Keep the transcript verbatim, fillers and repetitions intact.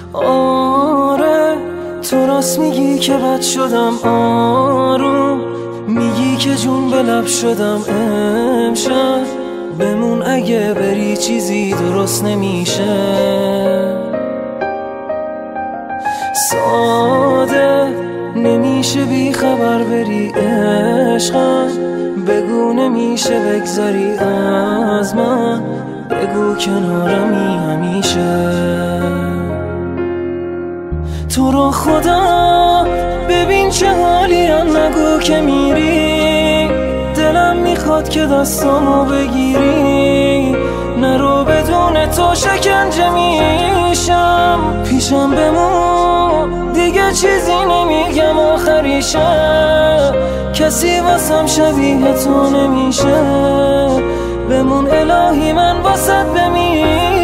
آره تو راست میگی که بد شدم، آروم میگی که جون به لب شدم. امشب بمون اگه بری چیزی درست نمیشه. ساده نمیشه بی خبر بری عشقم، بگو نمیشه بگذاری از من، بگو کنارمی همیشه. تو رو خدا ببین چه حالی، نگو که میری، دلم میخواد که دستامو بگیری. نرو بدون تو شکنجه میشم، پیشم بمون دیگه چیزی نمیگم آخریشه. کسی واسم شبیه تو نمیشه، بمون الهی من واسط بمیرم.